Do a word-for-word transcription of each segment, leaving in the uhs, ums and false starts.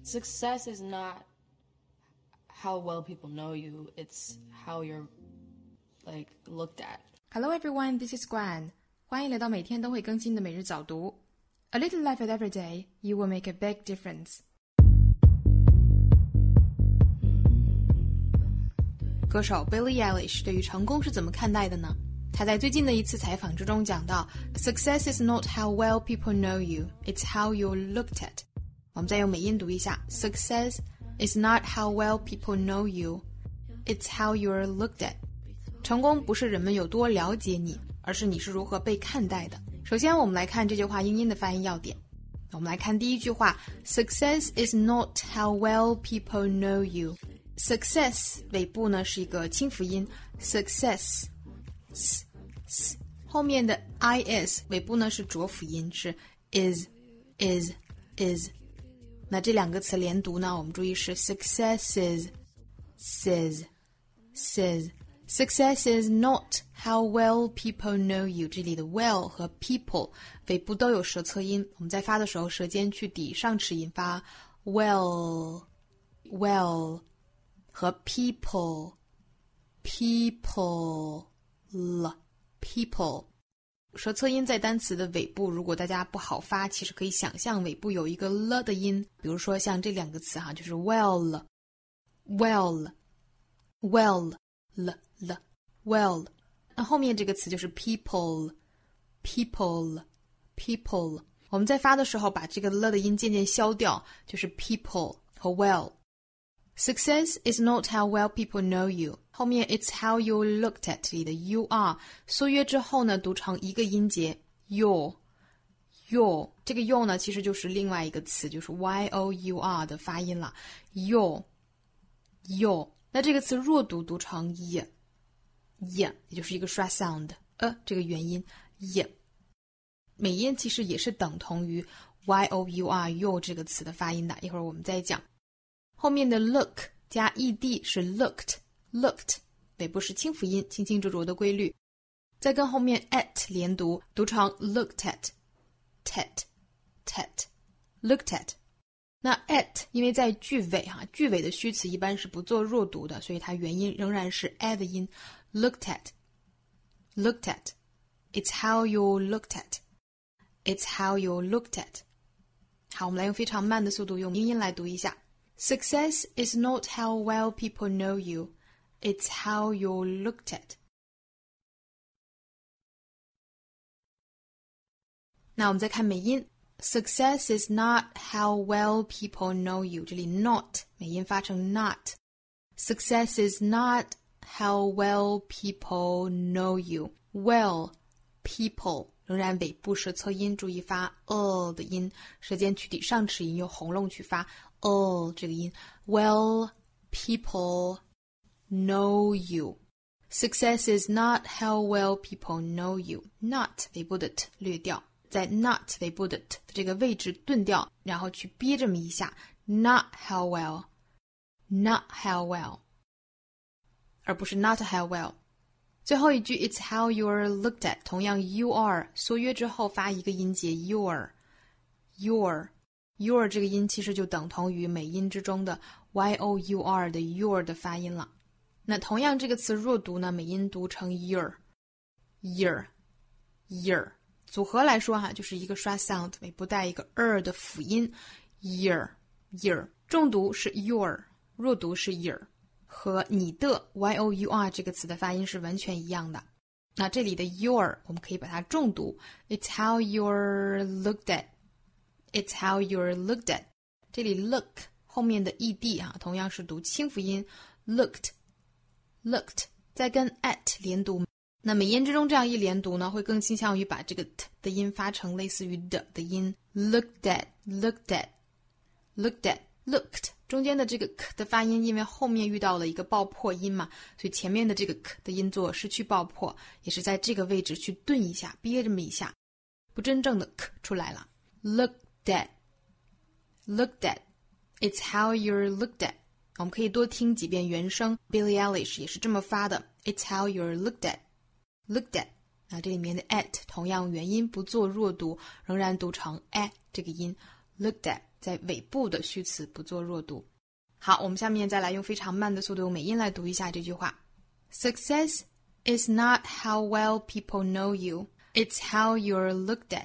success is not how well people know you, it's how you're like looked at. Hello everyone, this is Guan. 欢迎来到每天都会更新的每日早读。A little effort every day, you will make a big difference. 歌手 Billie Eilish 对于成功是怎么看待的呢？她在最近的一次采访之中讲到 Success is not how well people know you, it's how you're looked at. 我们再用美音读一下 Success is not how well people know you, it's how you're looked at. 成功不是人们有多了解你，而是你是如何被看待的。首先我们来看这句话英音的发音要点。我们来看第一句话 Success is not how well people know you. Success 尾部呢是一个清辅音 Success s, s, 后面的 is 尾部呢是浊辅音是 is is is。那这两个词连读呢，我们注意是 successes says says Success is not how well people know you. 这里的 well 和 people 尾部都有舌侧音，我们在发的时候舌尖去抵上齿龈发 well well 和 people people people 舌侧音在单词的尾部，如果大家不好发，其实可以想象尾部有一个了的音，比如说像这两个词哈，就是 well well well 了了 well， 那后面这个词就是 people people people， 我们在发的时候把这个了的音渐渐消掉，就是 people 和 well。 Success is not how well people know you， 后面 it's how you're looked at 这里的 you are 缩约之后呢读成一个音节 your your， 这个 your 呢其实就是另外一个词，就是 y o u r 的发音了 your your，那这个词弱读读成 y y， 也就是一个刷 sound 呃这个元音 y， 美音其实也是等同于 y o u r you 这个词的发音的，一会儿我们再讲。后面的 look 加 ed 是 looked looked， 尾部是清辅音，清清浊浊的规律，再跟后面 at 连读，读成 looked at tet tet looked at。那 at 因为在句尾哈，句尾的虚词一般是不做弱读的，所以它元音仍然是 a 的音 looked at looked at it's how you looked at it's how you looked at。 好，我们来用非常慢的速度用英音来读一下 Success is not how well people know you, it's how you're looked at。 那我们再看美音Success is not how well people know you， 这里 not 美音发成 not。 Success is not how well people know you。 Well people 仍然尾部舌侧音，注意发 呃 的音，舌尖去抵上齿龈，用喉咙去发呃这个音 Well people know you。 Success is not how well people know you。 Not 尾部的 t 略掉，在 not 尾部的 t 的这个位置顿掉，然后去憋这么一下 not how well not how well， 而不是 not how well。 最后一句 it's how you're looked at， 同样 you are 缩约之后发一个音节 your your your 这个音其实就等同于美音之中的 y o u r 的 your 的发音了。那同样这个词弱读呢，美音读成 year year year，组合来说哈，就是一个刷 sound 尾部带一个 er 的辅音 year year， 重读是 your， 弱读是 year， 和你的 y o u r 这个词的发音是完全一样的。那这里的 your 我们可以把它重读 it's how you're looked at it's how you're looked at。 这里 look 后面的 ed 啊，同样是读清辅音 looked looked， 再跟 at 连读。那美音之中这样一连读呢，会更倾向于把这个 t 的音发成类似于的的音 looked at looked at looked at looked， 中间的这个 k 的发音因为后面遇到了一个爆破音嘛，所以前面的这个 k 的音做失去爆破，也是在这个位置去顿一下，憋这么一下，不真正的 k 出来了 looked at looked at it's how you're looked at。 我们可以多听几遍原声 Billie Eilish 也是这么发的 it's how you're looked at looked at。 那这里面的 at 同样元音不做弱读，仍然读成 at 这个音 looked at， 在尾部的虚词不做弱读。好，我们下面再来用非常慢的速度用美音来读一下这句话。Success is not how well people know you, it's how you're looked at.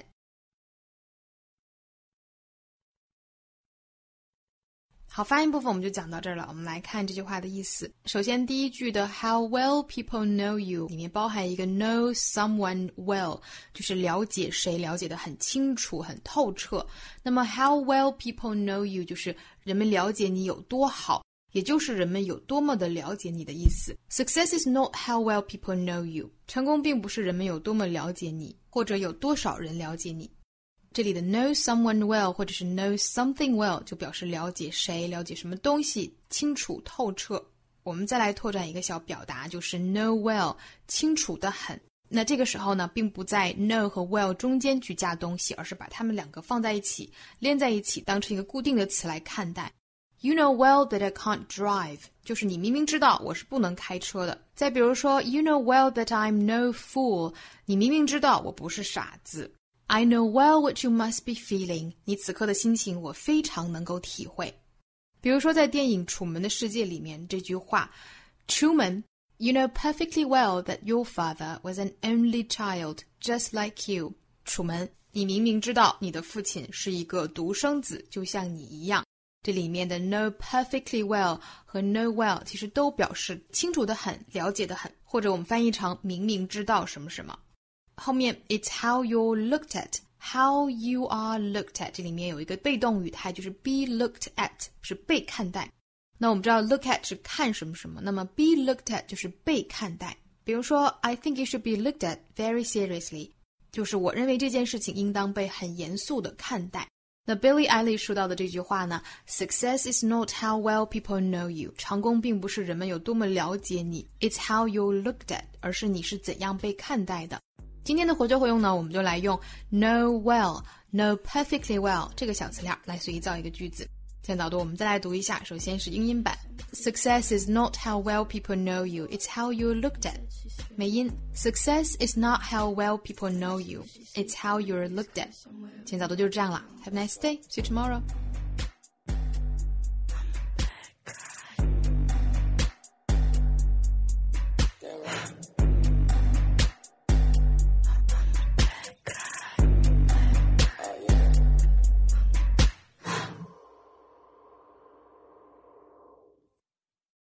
好，发音部分我们就讲到这儿了。我们来看这句话的意思。首先第一句的 how well people know you 里面包含一个 know someone well， 就是了解谁，了解得很清楚很透彻。那么 how well people know you 就是人们了解你有多好，也就是人们有多么的了解你的意思。 Success is not how well people know you， 成功并不是人们有多么了解你，或者有多少人了解你。这里的 know someone well 或者是 know something well 就表示了解谁，了解什么东西，清楚透彻。我们再来拓展一个小表达，就是 know well， 清楚得很。那这个时候呢，并不在 know 和 well 中间去加东西，而是把它们两个放在一起，连在一起，当成一个固定的词来看待。You know well that I can't drive， 就是你明明知道我是不能开车的。再比如说 You know well that I'm no fool， 你明明知道我不是傻子。I know well what you must be feeling， 你此刻的心情我非常能够体会。比如说在电影《楚门的世界》里面这句话 Truman, you know perfectly well that your father was an only child, just like you. 楚门，你明明知道你的父亲是一个独生子，就像你一样。这里面的 know perfectly well 和 know well 其实都表示清楚得很，了解得很，或者我们翻译成明明知道什么什么。后面 it's how you're looked at， how you are looked at 这里面有一个被动语态，就是 be looked at 是被看待。那我们知道 look at 是看什么什么，那么 be looked at 就是被看待。比如说 I think you should be looked at very seriously， 就是我认为这件事情应当被很严肃地看待。那 Billie Eilish 说到的这句话呢 Success is not how well people know you， 成功并不是人们有多么了解你， It's how you're looked at， 而是你是怎样被看待的。今天的活学活用呢，我们就来用 know well, know perfectly well 这个小词链来随意造一个句子。现在导读我们再来读一下，首先是英音版 Success is not how well people know you, it's how you're looked at。 美音 Success is not how well people know you, it's how you're looked at。 现在导读就是这样了， Have a nice day, see you tomorrow。